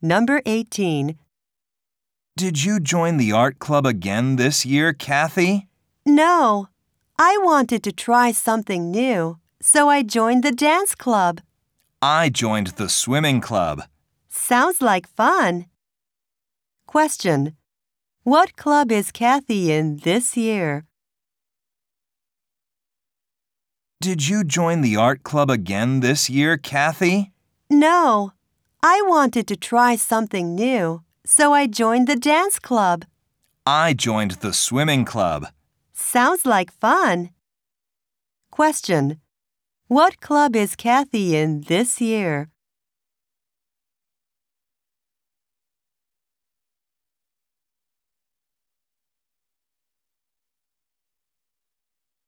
Number 18. Did you join the art club again this year, Kathy? No, I wanted to try something new, so I joined the dance club. I joined the swimming club. Sounds like fun. Question. What club is Kathy in this year? Did you join the art club again this year, Kathy? No, I wanted to try something new, so I joined the dance club. I joined the swimming club. Sounds like fun. Question. What club is Kathy in this year?